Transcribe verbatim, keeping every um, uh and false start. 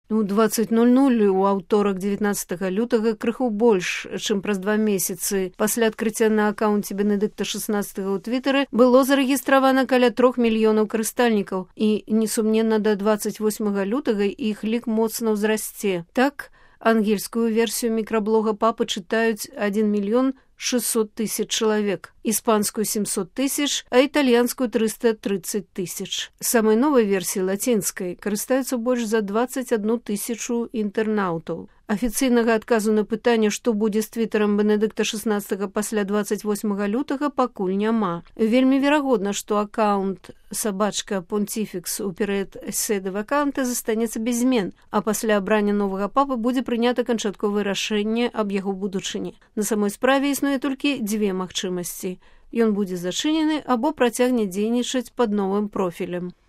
У дваццаць ноль ноль у аўторак дзевятнаццатага лютага, крыху больш, чым праз два месяцы пасля адкрыцця на акаунце Бенедыкта шестнадцатага ў твітары было зарэгістравана каля трох мільёнаў карыстальнікаў, і, несумненна, да дваццаць восьмага лютага іх лік моцна ўзрасце. Так, ангельскую версію мікраблога папы чытаюць адзін мільён шестьсот тысяч чалавек, іспанскую семьсот тысяч, а італьянскую триста тридцать тысяч. Самай новай версіі лацінскай карыстаюцца больш за дваццаць одну тысячу інтэрнаўтаў. Афіцыйнага адказу на пытанне, што будзе з твітарам Бенедыкта шестнадцатага пасля дваццаць восьмага лютага, пакуль няма. Вельмі верагодна, што акаунт сабачка Понтифікс у перыяд седы ваканта застанецца без змен, а пасля абрання новага папы будзе прынята канчатковае рашэнне аб яго будучыні. На самой справе існуе толькі дзве магчымасці. Ён будзе зачынены або працягне дзейнічаць пад новым профілем.